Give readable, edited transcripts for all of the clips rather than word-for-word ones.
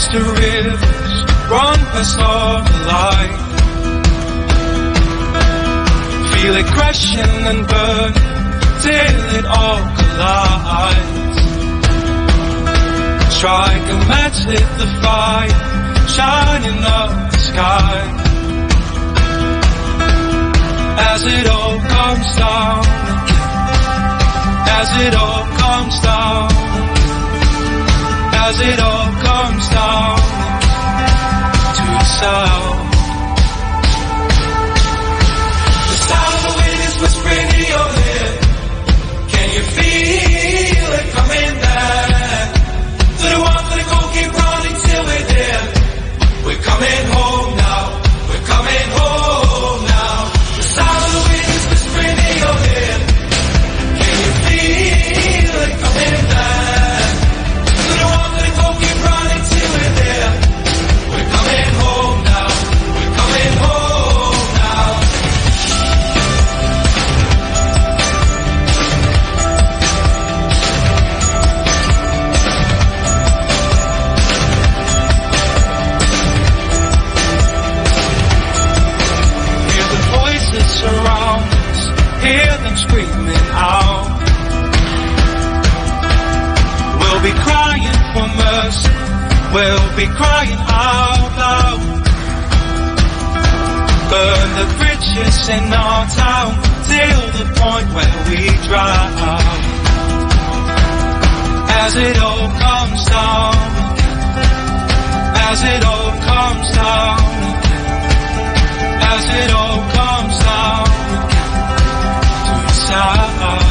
the rivers run past all the light. Feel it crashing and burn till it all collides. Strike a match, lit the fire, shining up the sky. As it all comes down, as it all comes down, as it all comes down to the sound. The sound of the wind is whispering in your ear. Can you feel it coming back? To the one for the goal, keep running till we're there. We're coming home now, we're coming home now. The sound of the wind is whispering in your ear. Can you feel it coming back? To the one for the goal, keep running till we're there. We're coming home now, we're coming home now. Hear the voices surround us, hear them screaming out. We'll be crying for mercy, we'll be crying out loud. Burn the bridges in our town till the point where we drown. As it all comes down, as it all comes down, as it all comes down to the sound.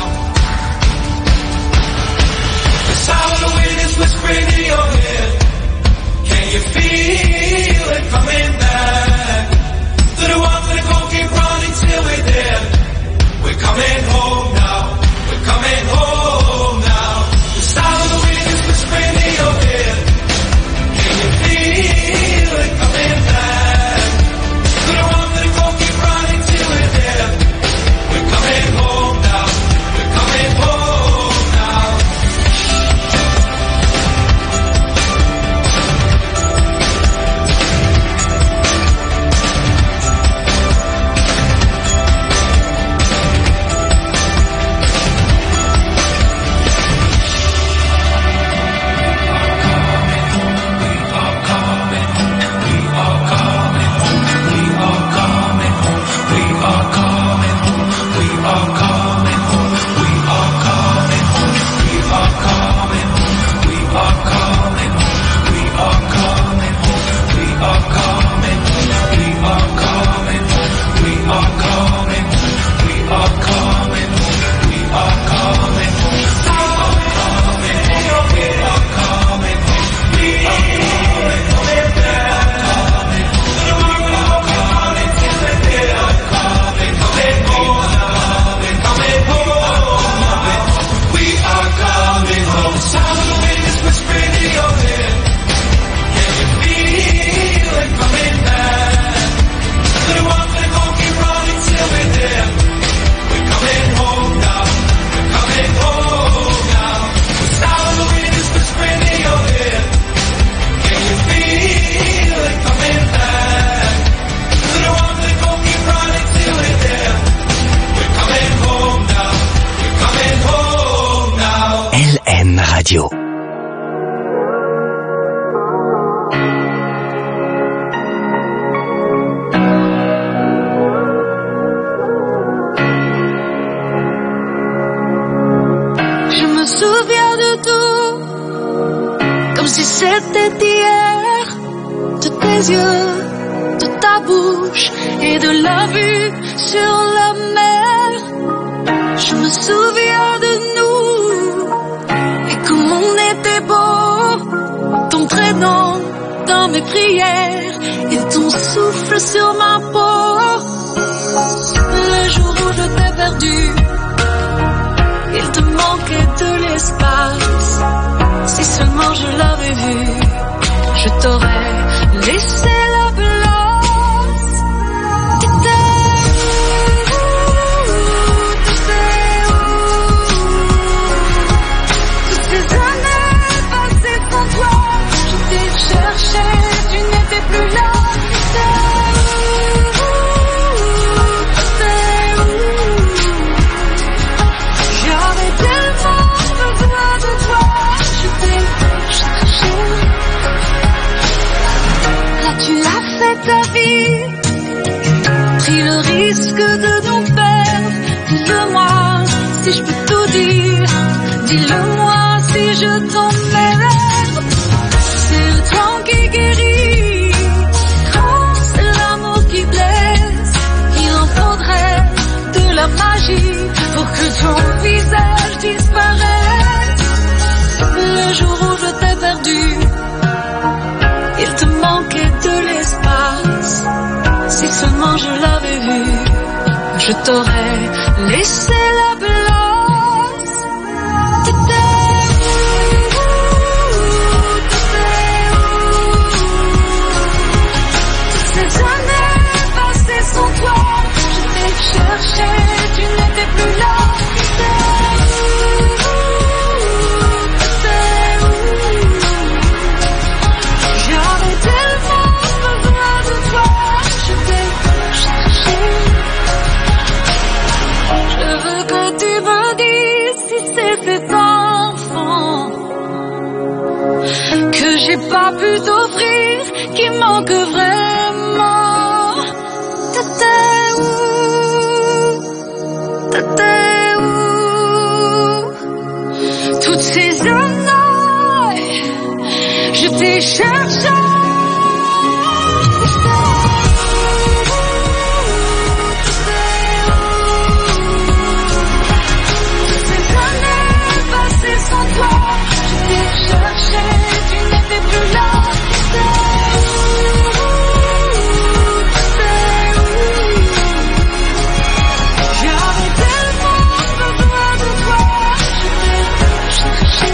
The sound of the wind is whispering in your ear. Can you feel it coming back? To the one for the goal, keep running till we're there. We're coming home now, we're coming home now. The sound of the wind is whispering in your ear. Can you feel it coming back? To the one for the goal, keep running till we're there. We're coming home now, we're coming home now. Radio. Je me souviens de tout, comme si c'était hier, de tes yeux, de ta bouche et de la vue sur la mer. Je me souviens de nous et comme on était beau, ton prénom dans mes prières et ton souffle sur ma peau. Le jour où je t'ai perdu, il te manquait de l'espace. Si seulement je l'avais vu, je t'aurais laissé la place. T'étais où? T'étais où? Toutes ces années passées sans toi, je t'ai cherché si je peux tout dire, dis-le-moi si je t'emmerde. C'est le temps qui guérit, quand c'est l'amour qui blesse, il en faudrait de la magie pour que ton visage disparaisse. Le jour où je t'ai perdu, il te manquait de l'espace. Si seulement je l'avais vu, je t'aurais laissé la place. T'étais où? Toutes ces années passées sans toi, je t'ai cherché, tu n'étais plus là. J'avais tellement besoin de toi, je t'ai cherché. Je veux que tu me dises si c'est cet enfant que j'ai pas pu t'offrir qui manque vraiment. T'étais où? T'étais où? Toutes ces années, je t'ai cherché. Sans toi, je t'ai cherché, tu n'étais plus là. J'avais tellement besoin de toi, je t'ai cherché.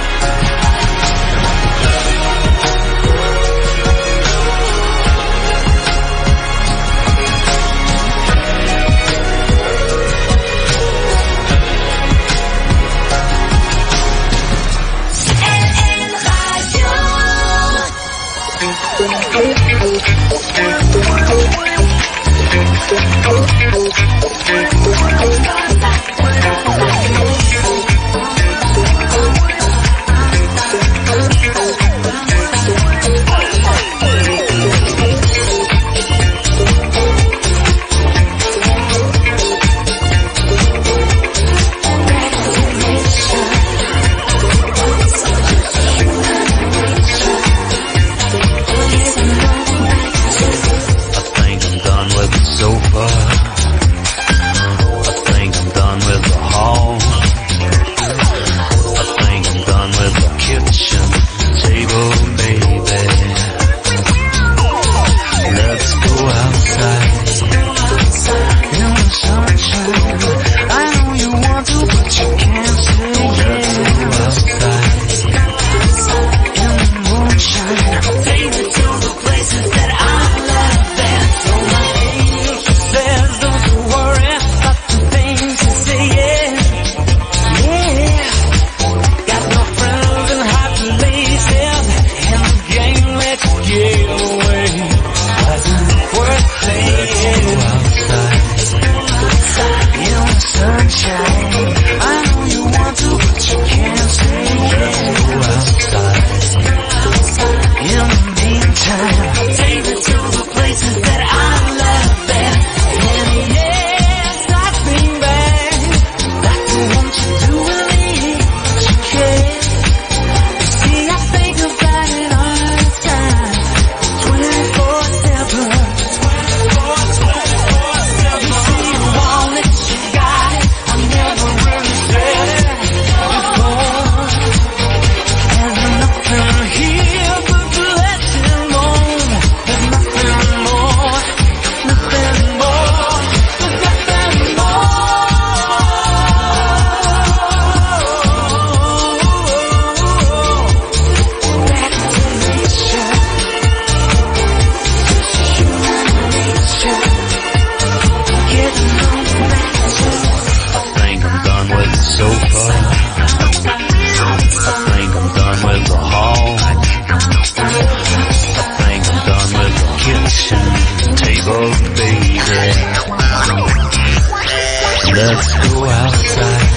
Let's go outside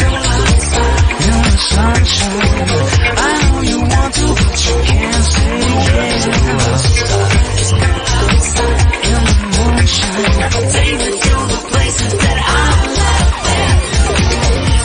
in the sunshine. I know you want to, but you can't say yes. Let's go outside in the moonshine. Take me to the places that I love.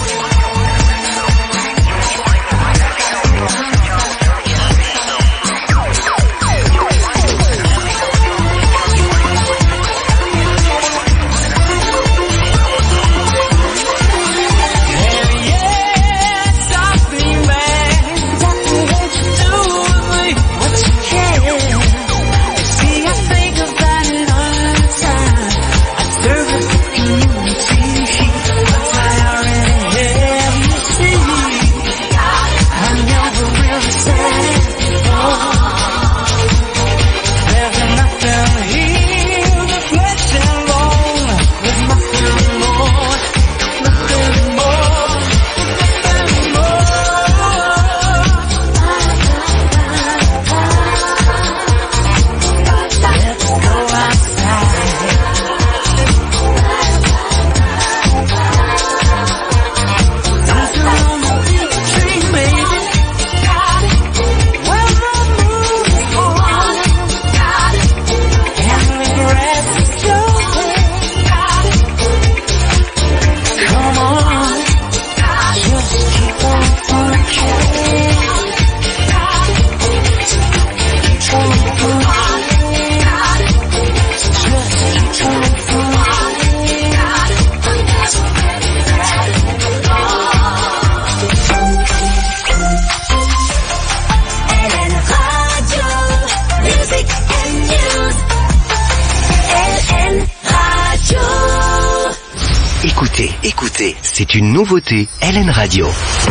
Écoutez, c'est une nouveauté LN Radio.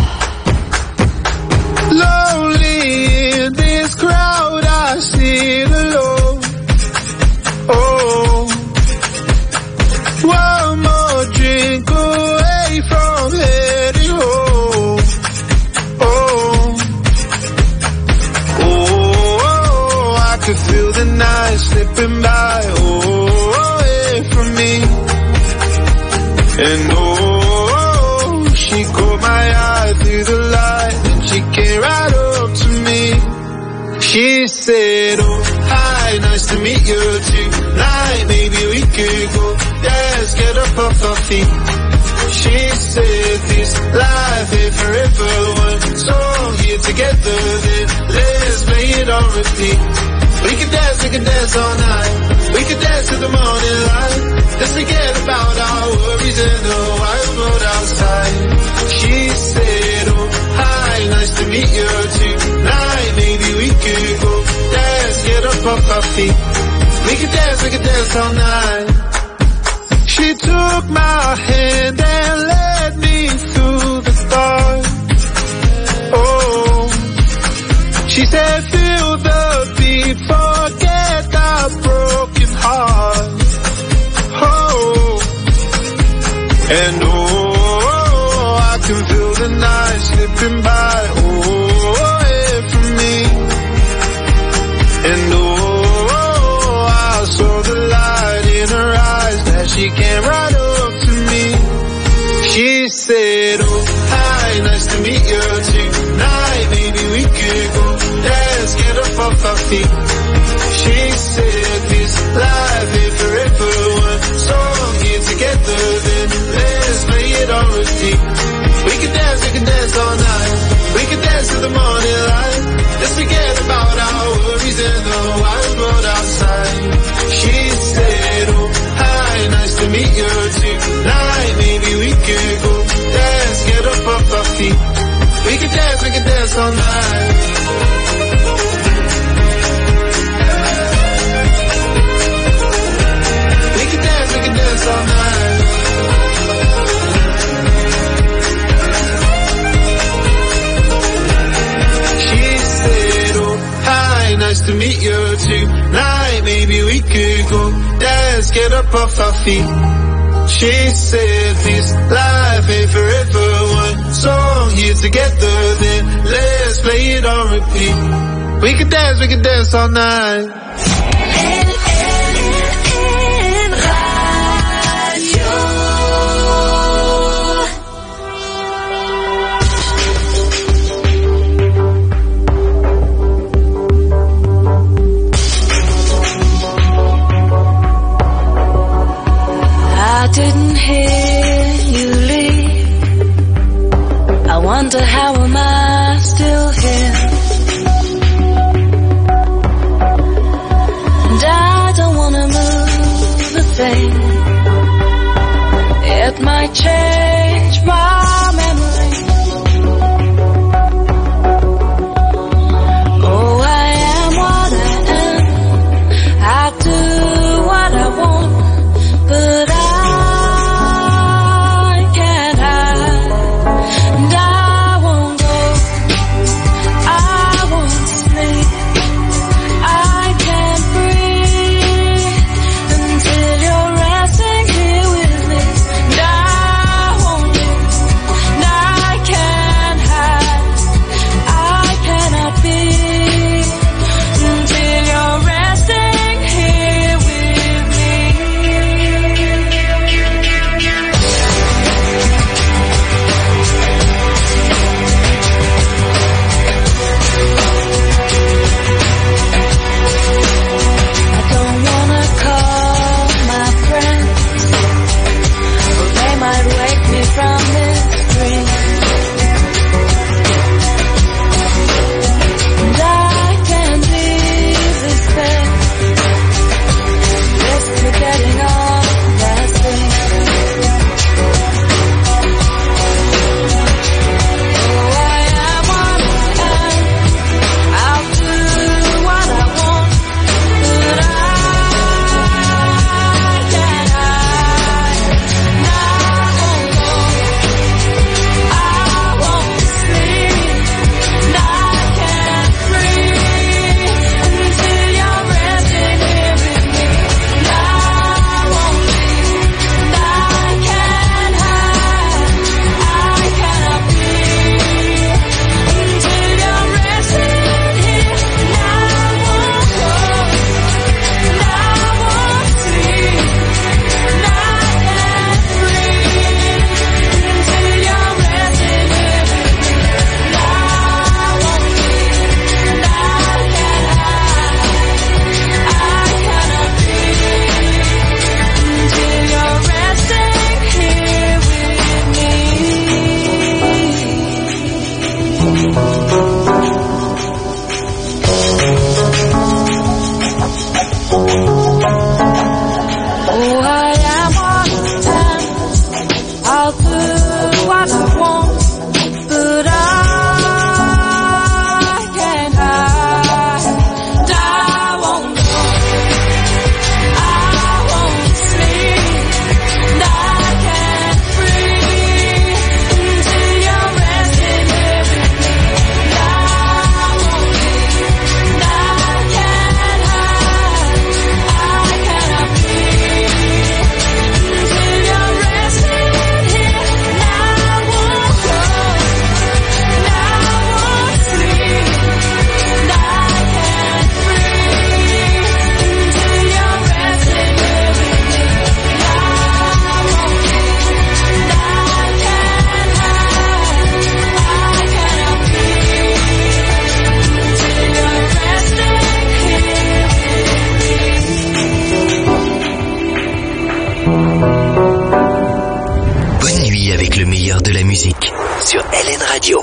Lonely in this crowd, I sit alone. Oh, one more drink away from heading home. Oh, I could feel the night slipping by. Away from me. And she caught my eye through the light, and she came right up to me. She said, oh, hi, nice to meet you tonight. Maybe we could go, let's get up off our feet. She said, this life ain't forever. One song here together, then let's play it on repeat. We can dance all night. We can dance till the morning light. Let's forget about our worries and the wild world outside. She said, oh, hi, nice to meet you tonight. Maybe we could go dance, get up off our feet. We can dance all night. She took my hand and led me through the dark. Oh, she said, feel the beat, forget the broken heart. Oh, and I can feel the night slipping by. Away from me. And I saw the light in her eyes that she came right up to me. She said, oh, hi, nice to meet you tonight. Maybe we could go dance, get up off our feet. She said, this life ain't forever. One song here together, then let's play it on repeat. We can dance all night. We can dance till the morning light. Let's forget about our worries and the wild world outside. She said, oh, hi, nice to meet you tonight. Maybe we could go dance, get up off our feet. We can dance all night. We can dance all night. She said, oh, hi, nice to meet you tonight. Maybe we could go dance, get up off our feet. She said, this life ain't forever. One song here together, then let's play it on repeat. We can dance all night. I didn't hear you leave. I wonder how am I still here? And I don't wanna move a thing. It might change my memory. Oh, I am what I am. I do what I want, but I can't hide, and I won't go, I won't sleep, I can't breathe until you're resting here with me, and I musique sur LN Radio.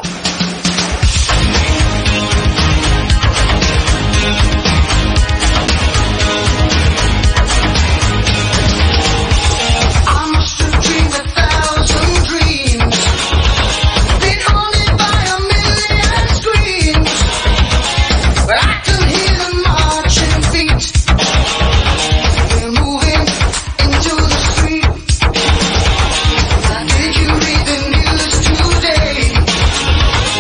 Did you read the news today?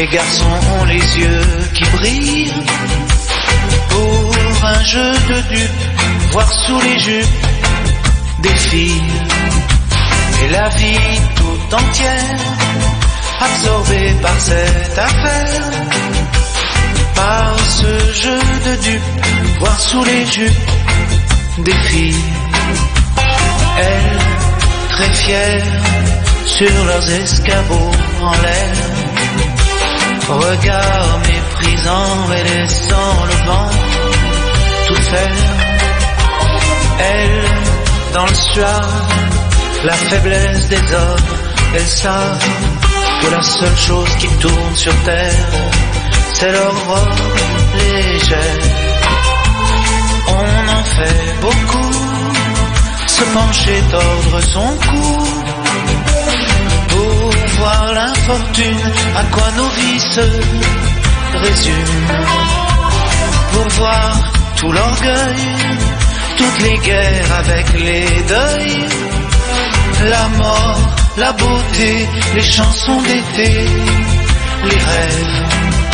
Les garçons ont les yeux qui brillent pour un jeu de dupes, voir sous les jupes des filles. Et la vie tout entière absorbée par cette affaire, par ce jeu de dupes, voir sous les jupes des filles. Elles, très fières, sur leurs escabeaux en l'air, regard méprisant et laissant le vent tout faire. Elles, dans le suave, la faiblesse des hommes, elles savent que la seule chose qui tourne sur terre, c'est leur robe légère. On en fait beaucoup, se pencher, tordre son cou, pour voir l'infortune, à quoi nos vies se résument, pour voir tout l'orgueil, toutes les guerres avec les deuils, la mort, la beauté, les chansons d'été, les rêves.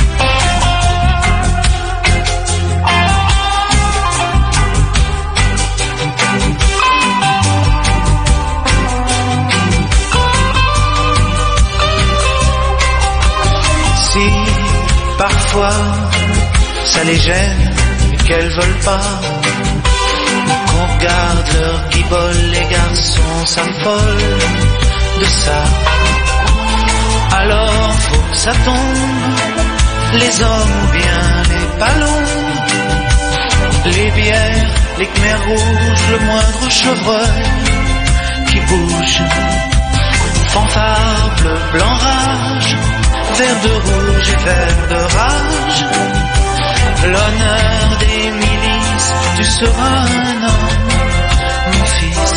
Si parfois ça les gêne et qu'elles veulent pas qu'on regarde leur guibole, les garçons s'affolent de ça. Alors faut que ça tombe, les hommes ou bien les ballons, les bières, les khmers rouges, le moindre chevreuil qui bouge, fanfare, bleu, blanc, rage, vert de rouge et vert de rage, l'honneur des milices, tu seras un homme, mon fils.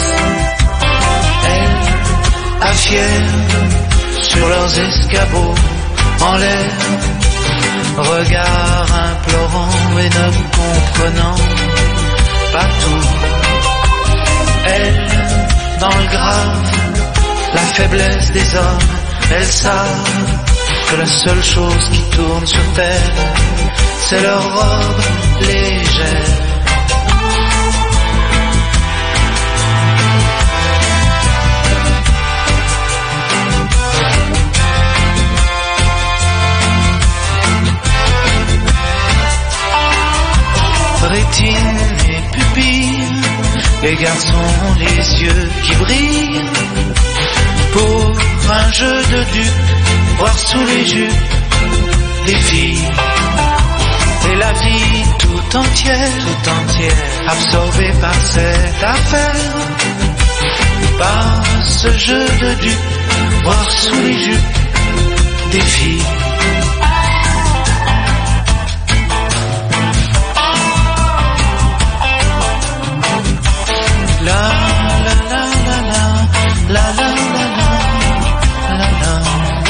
Elles, à fières, sur leurs escabeaux en l'air, regard implorant et ne comprenant pas tout. Elles, dans le grave, la faiblesse des hommes, elles savent que la seule chose qui tourne sur terre, c'est leur robe légère. Rétine et pupille, les garçons ont les yeux qui brillent pour un jeu de dupes, voir sous les jupes des filles. Et la vie tout entière, absorbée par cette affaire, par ce jeu de dupes, voir sous les jupes des filles. La la la la la la la la la la.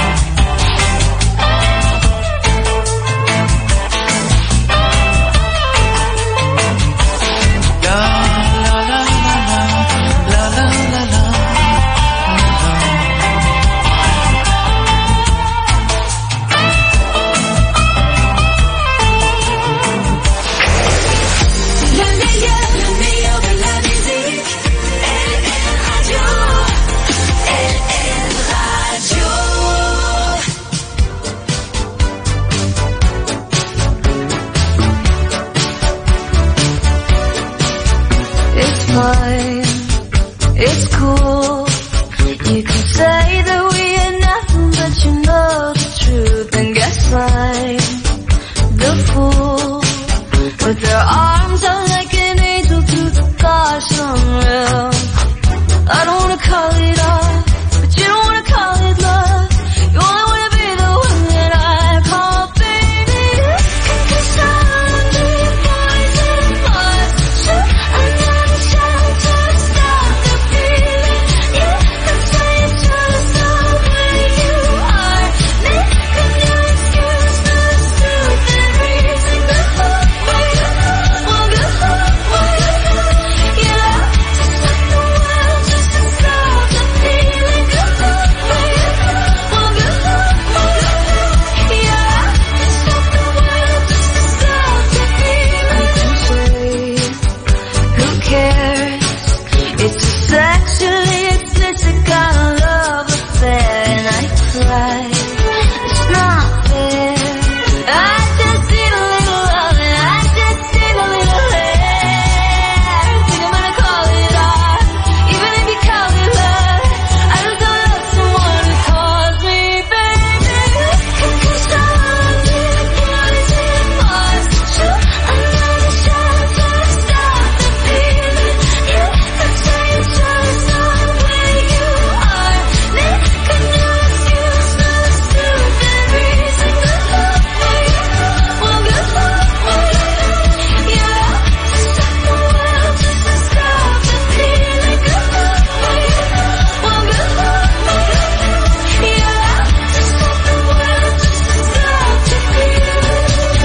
It's cool. You can say that we are nothing, but you know the truth. And guess I'm the fool. With their arms out like an angel to the gods unreal. I don't wanna call it off, but you don't wanna call it love. You only wanna be the one that I call baby. Cause I'm the poison heart. So I'm not a child to stop the feeling. Yeah, that's why you just know where you are. Make a new excuse for the stupid reason. The whole way, well, cares. It's a sexually explicit kind of love affair, and I cry. It's not fair. I just need a little love, and I just need a little hair. Think I'm gonna call it art, even if you call it love. I just don't love someone who calls me baby. Cause I love you, what is it for? So another shot to stop the feeling. You can say it's just not where you are. Then can you excuse the stupid reason? Good luck for you, well good luck for you. You have to stop the world just to stop the feeling. Good luck for you, well good luck for you. You have to stop the world just to stop the feeling.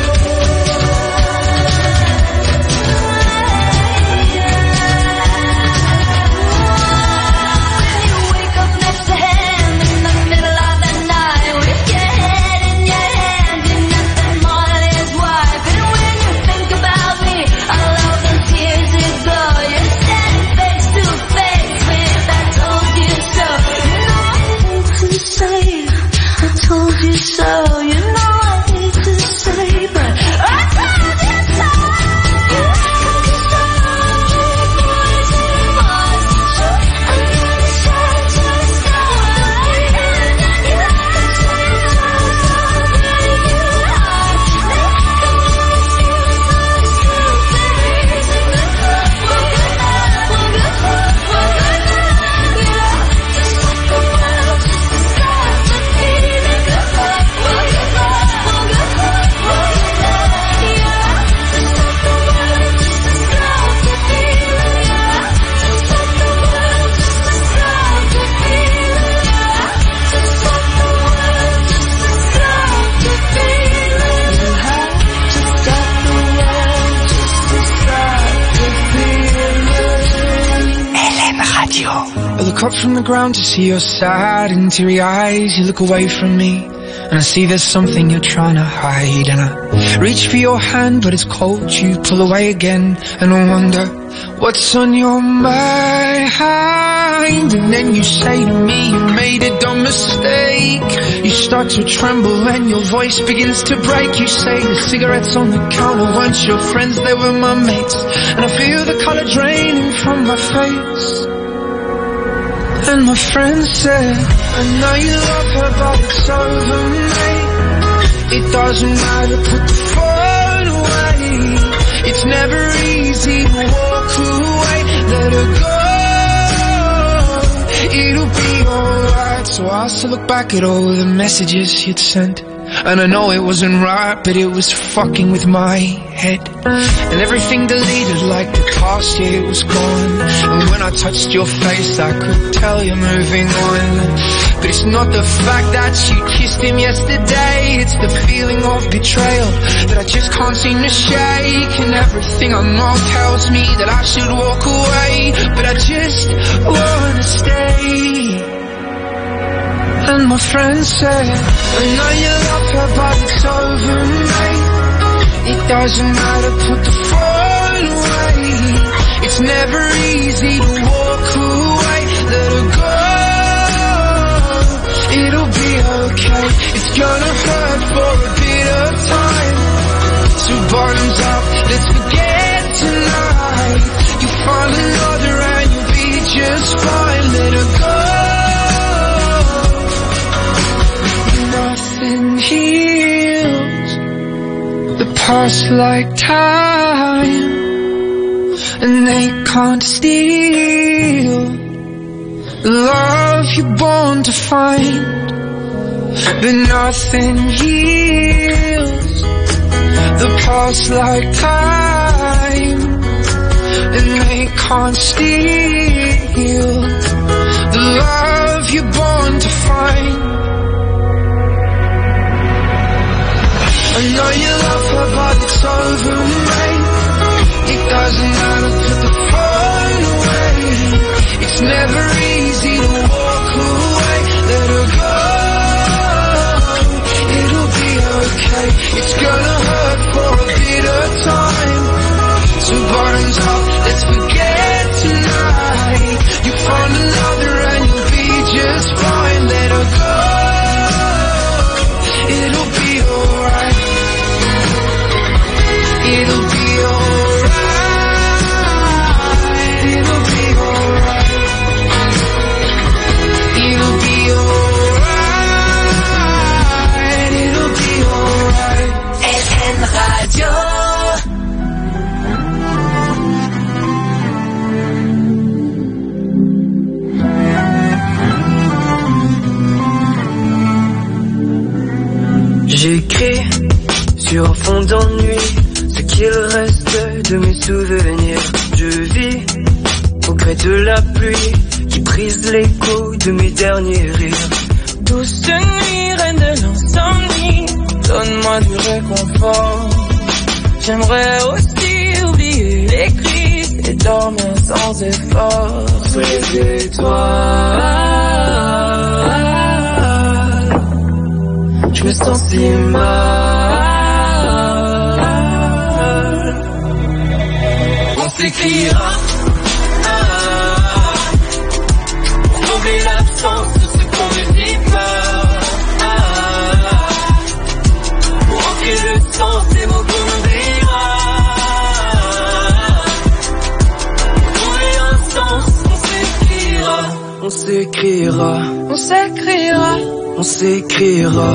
When you wake up next to him in the middle of the night with your head in your hand, you're nothing more than his wife. And when you think about me, all of those years ago, you're standing face to face with I told you so. You know I hate to say I told you so. You know I hate to say, but I told you so. Cause I love you, boys and boys. So another shot to stop the feeling. You can say it's just not where you are. Then can you excuse the stupid reason? Good luck, well good luck, well good luck, well good luck. You have to stop the world just to stop the feeling. Good luck, well good luck, well good luck, well good luck. You have to stop the world just to stop the feeling. You have to stop the world just to stop the feeling. You have to stop the world just to stop the feeling. You have to stop the world just to stop the feeling. LN Radio. I look up from the ground to see your sad and teary eyes. You look away from me and I see there's something you're trying to hide. And I reach for your hand but it's cold. You pull away again and I wonder what's on your mind. And then you say to me you made a dumb mistake. You start to tremble and your voice begins to break. You say the cigarettes on the counter weren't your friends, they were my mates. And I feel the color draining from my face. And my friend said, I know you love her but it's over, mate. It doesn't matter, put the phone away. It's never easy to walk away. Let her go, it'll be alright. So I still look back at all the messages you'd sent. And I know it wasn't right, but it was fucking with my head. And everything deleted like the past year was gone. And when I touched your face I could tell you're moving on. But it's not the fact that you kissed him yesterday, it's the feeling of betrayal that I just can't seem to shake. And everything I know tells me that I should walk away, but I just wanna stay. And my friend said, I know you love her but it's over, mate. It doesn't matter, put the phone away. It's never easy to walk away. Let her go, it'll be okay. It's gonna hurt for a bit of time. So bottoms up, let's forget tonight. You find another and you'll be just fine. Let her go. Nothing heals the past like time, and they can't steal the love you're born to find. But nothing heals the past like time, and they can't steal the love you're born to find. I know you love her but it's over, mate. It doesn't matter, put the phone away. It's never easy to walk away. Let her go, it'll be okay. It's gonna hurt for a bit of time. So bottoms up, let's forget j'écris sur fond d'ennui ce qu'il reste de mes souvenirs. Je vis au gré de la pluie qui brise l'écho de mes derniers rires. Douce nuit, reine de l'insomnie, donne-moi du réconfort. J'aimerais aussi oublier les crises et dormir sans effort. Sous les étoiles, je me sens si mal. On s'écrira pour combler l'absence de ce qu'on ne dit pas, pour ancrer le sens des mots qu'on oubliera, pour trouver un sens. On s'écrira, on s'écrira, on s'écrira.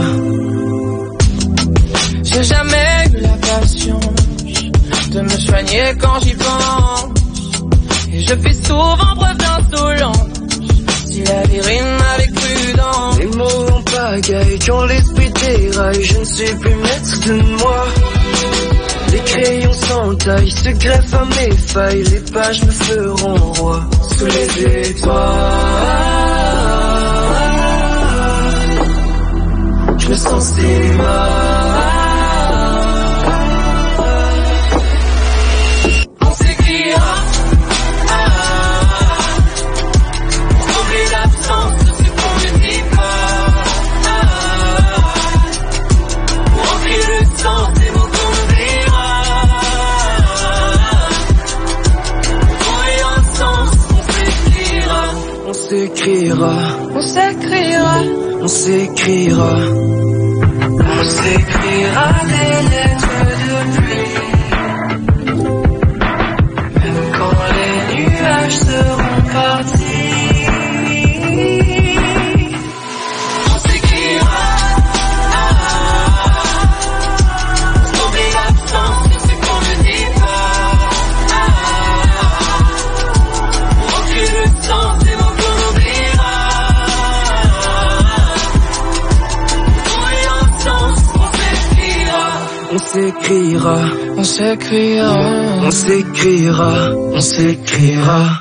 J'ai jamais eu la patience de me soigner quand j'y pense, et je fais souvent preuve d'insolence. Si la vie rime avec prudence, les mots en pagaille quand l'esprit déraille, je ne suis plus maître de moi. Les crayons s'entaillent, se greffent à mes failles, les pages me feront roi. Sous les étoiles, je me sens si mal. On s'écrira pour combler l'absence de ce qu'on ne dit pas, pour ancrer le sens des mots qu'on oubliera, pour trouver un sens. On s'écrira, on s'écrira, on s'écrira, on s'écrira des lettres de pluie, même quand les nuages seront partis. On s'écrira pour combler l'absence de ce qu'on ne dit pas, pour ancrer le sens des mots qu'on oubliera, pour trouver un sens. On s'écrira, on s'écrira, on s'écrira, on s'écrira, on s'écrira.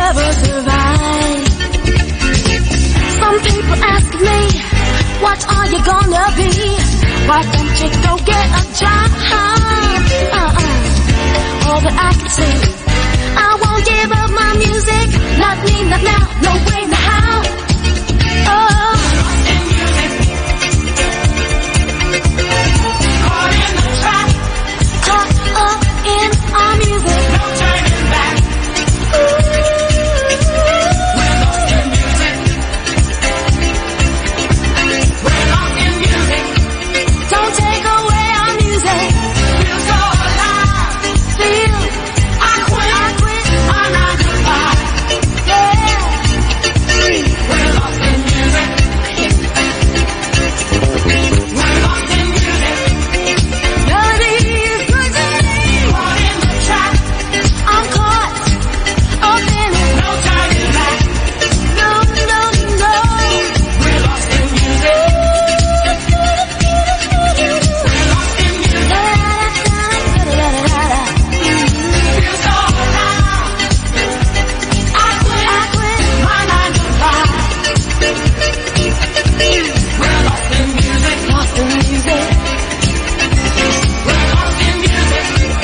never survive. Some people ask me, what are you gonna be? Why don't you go get a job? All that I can say, I won't give up my music. Not me, not now, no way, no how. Oh, in music, caught in the trap, caught up in our music. No turning back. We're lost in music. We're lost in music. Don't take away our music. Feel so alive. Feel I quit our 9 to 5. Yeah. We're lost in music. We're lost in music. Melody is good to me. Caught in the trap. I'm caught up in it. No turning back. No, no, no. We're lost in music. We're lost in music. Feel so alive. I quit my 9 to 5. We're lost in music. Lost in music. We're lost in music.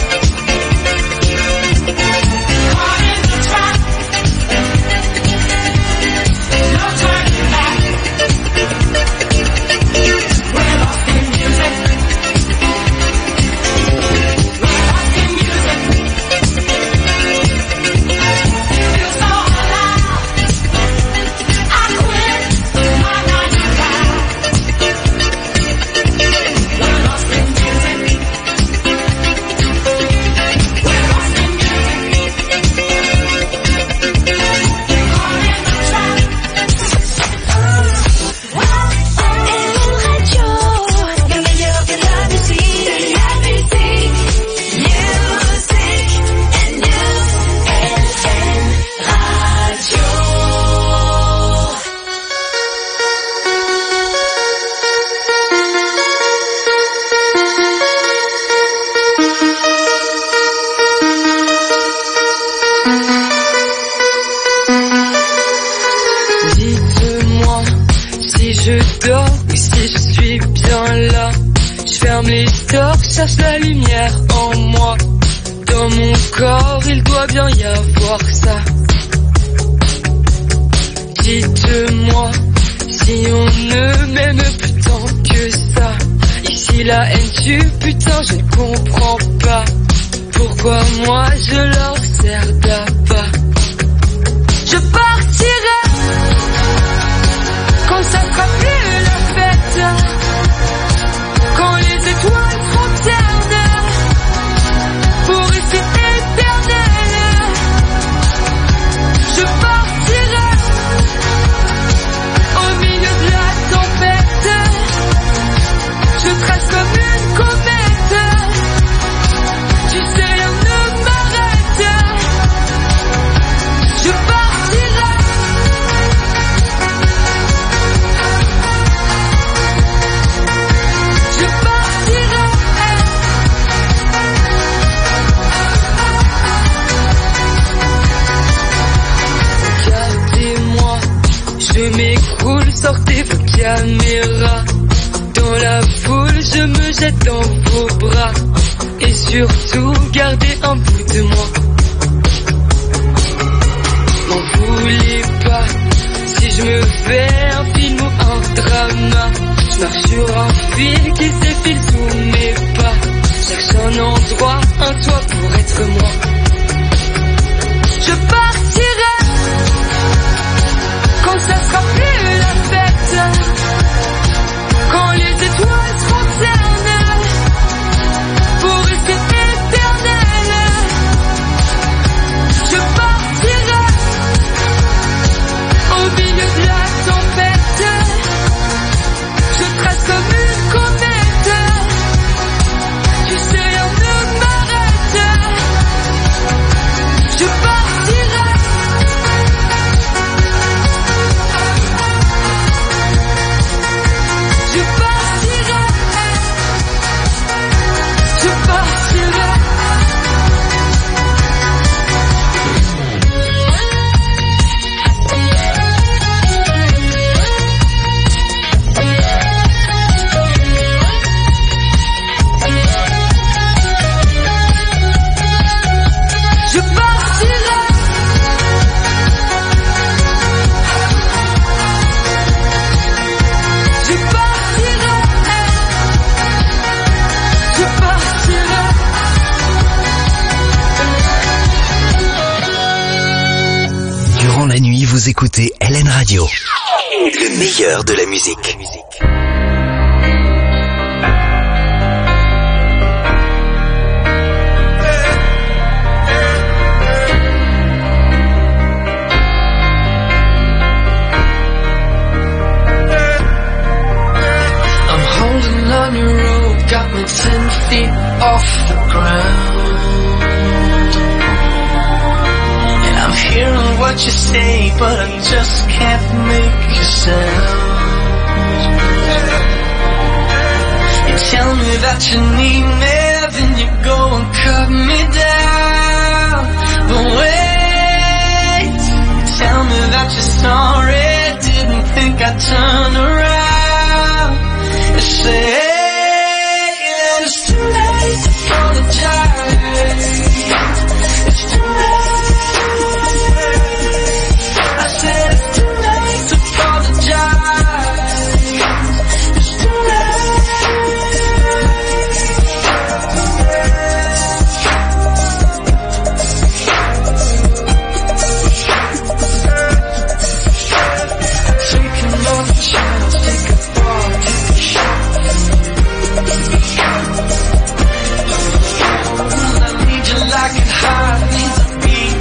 Caught in the trap. No turning back. We're lost in music. We're lost in music. Feel so alive. I quit my 9 to 5. We're lost in music. We're lost in music. Caught in the trap. LN Radio, le meilleur de la musique, music and news, LN Radio. Dites-moi si je dors ou si je suis bien là. Je ferme les stores, cherche la lumière en moi. Dans mon corps, il doit bien y avoir ça. Dites-moi si on ne m'aime plus tant que ça. Ici la haine tue, putain, je ne comprends pas. Pourquoi moi je leur sers d'appât. Je partirai quand ça sera plus la fête, quand les étoiles seront ternes, pour rester éternel. Je partirai au milieu de la tempête, je trace comme une comète, tu sais rien ne m'arrête. Je partirai. Je partirai. Regardez-moi, je m'écroule, sortez vos caméras. Dans la foule, je me jette dans vos bras. Et surtout, gardez un bout de moi. M'en voulez pas si je me fais un film ou un drama. Je marche sur un fil qui s'effile sous mes pas. Cherche un endroit, un toit pour être moi. Je partirai quand ça sera plus la fête, quand les étoiles seront ternes, pour rester éternel. Je partirai au milieu de la tempête, je trace comme une comète, Vous écoutez LN Radio. Le meilleur de la musique. On your road, got me 10 feet off the ground. And I'm hearing what you say, but I just can't make a sound. You tell me that you need me, then you go and cut me down. But wait, tell me that you're sorry, didn't think I'd turn around. You say it's too late to apologize. It's too late. I said it's too late to apologize. It's too take another chance, take a ball, take a shot. I need you like it hot, needs a beat.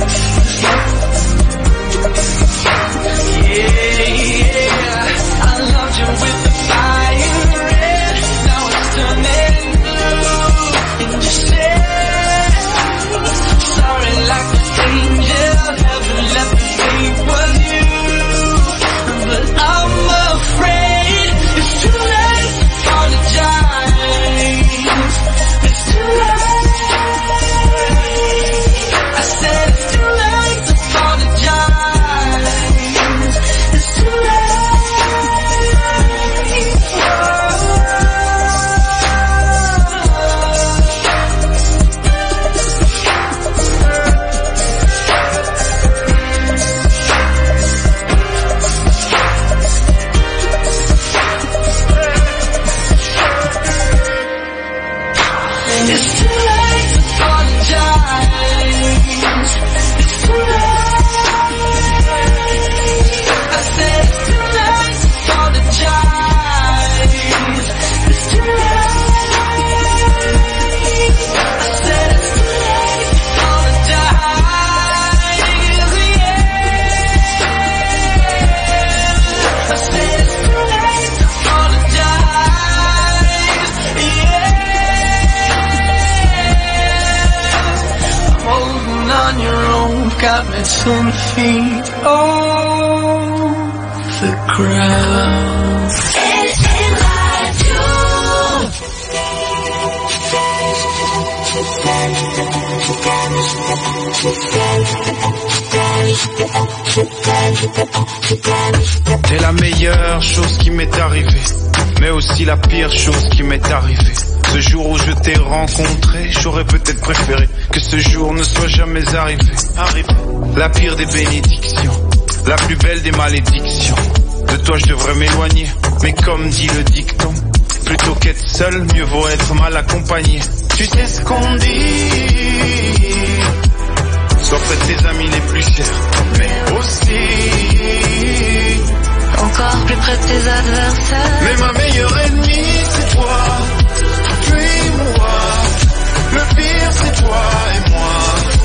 Yeah, I loved you with the fire red. Now it's turning blue. And you said sorry like the angel, heaven let me think was you. But I'm afraid it's too late to apologize. It's too late. I said it's too late to apologize. It's too late. It's too late to apologize. It's too late. I said it's too late to apologize. It's too late. I said it's too late to apologize. Yeah. I said it's too late to apologize. Yeah. Holding on your own, got me 10 feet off the ground. LN Radio. T'es la meilleure chose qui m'est arrivée, mais aussi la pire chose qui m'est arrivée. Ce jour où je t'ai rencontré, j'aurais peut-être préféré que ce jour ne soit jamais arrivé. La pire des bénédictions, la plus belle des malédictions. De toi je devrais m'éloigner, mais comme dit le dicton, plutôt qu'être seul, mieux vaut être mal accompagné. Tu sais ce qu'on dit, sois près de tes amis les plus chers, mais aussi encore plus près de tes adversaires. Mais ma meilleure ennemie c'est toi, puis moi. Le pire c'est toi et moi.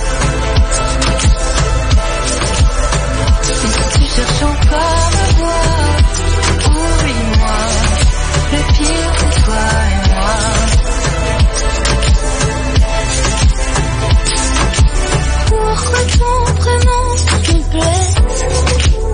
Si tu cherches encore à voir, oublie-moi. Le pire c'est toi et moi. Pourquoi ton prénom me blesse?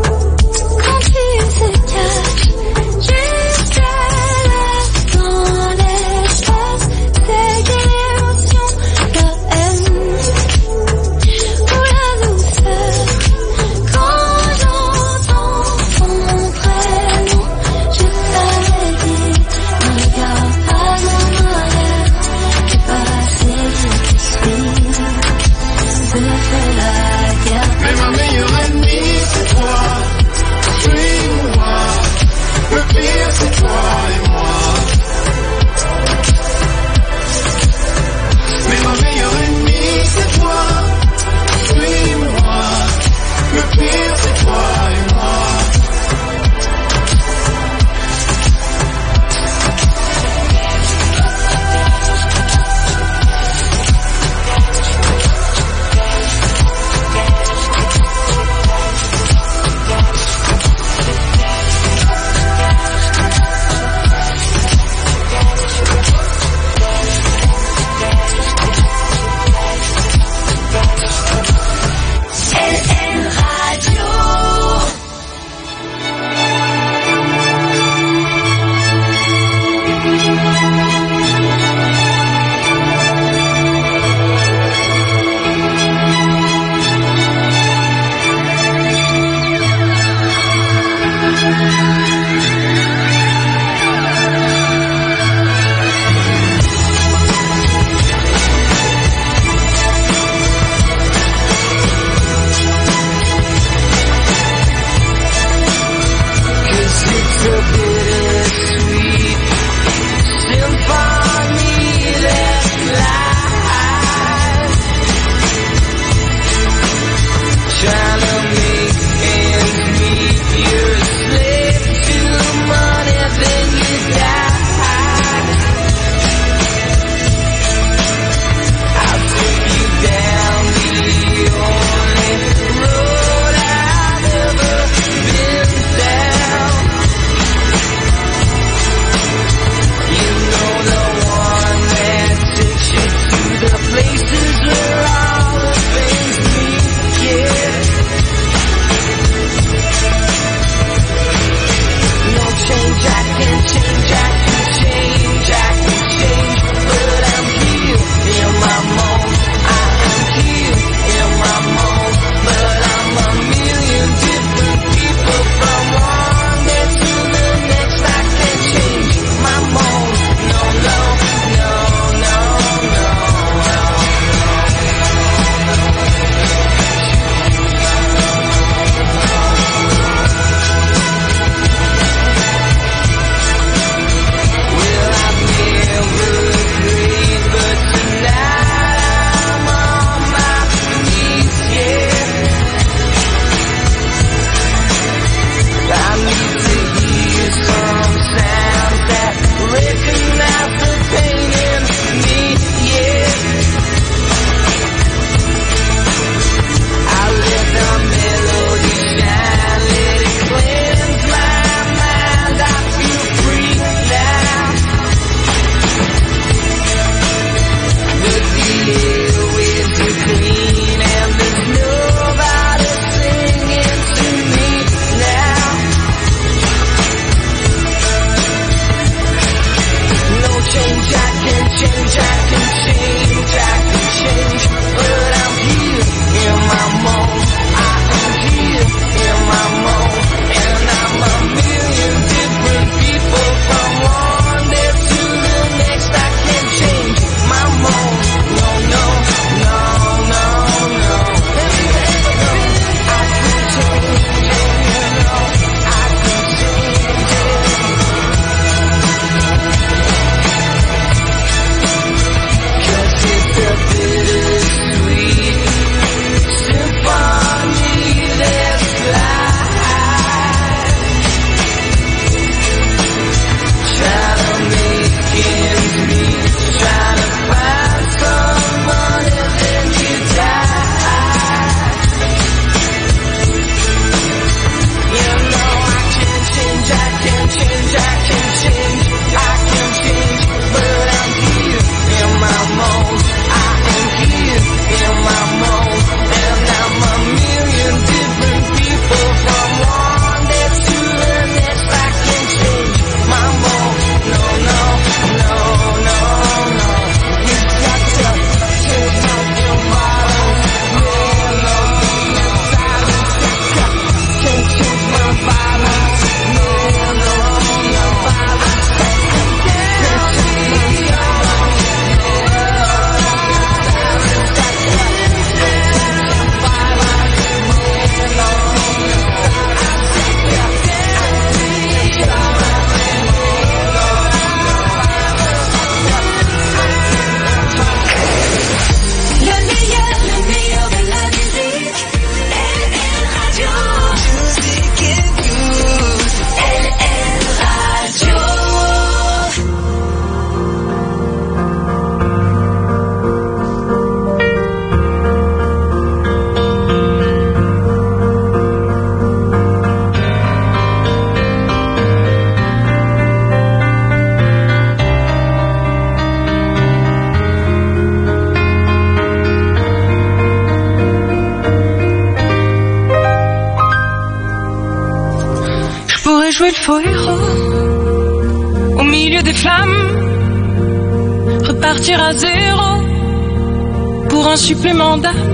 pourrais jouer le faux héros au milieu des flammes, repartir à zéro pour un supplément d'âme.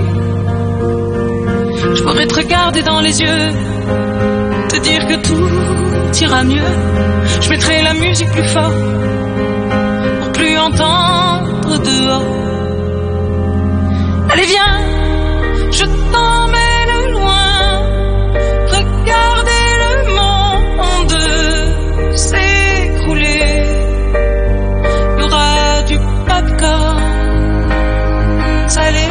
Je pourrais te regarder dans les yeux, te dire que tout ira mieux. Je mettrai la musique plus fort pour plus entendre dehors. Allez viens, je t'emmène loin, regardez le monde s'écrouler. Il y aura du popcorn salé,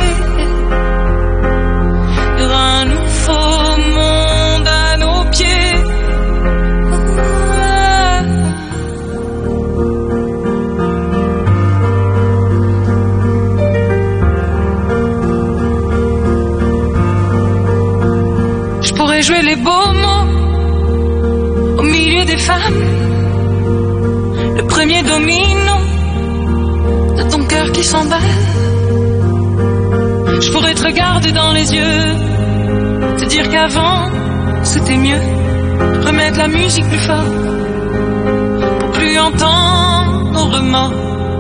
il y aura un nouveau monde à nos pieds. Jouer les beaux mots au milieu des femmes, le premier domino de ton cœur qui s'emballe. Je pourrais te regarder dans les yeux, te dire qu'avant c'était mieux, remettre la musique plus fort pour plus entendre nos remords.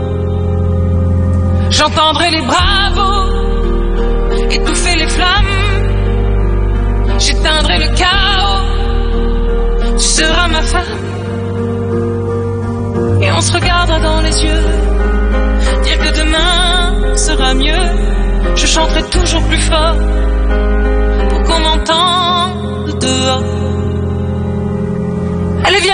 J'entendrai les bravos étouffer les flammes, j'éteindrai le chaos, tu seras ma femme. Et on se regardera dans les yeux, dire que demain sera mieux. Je chanterai toujours plus fort pour qu'on m'entende dehors. Allez viens.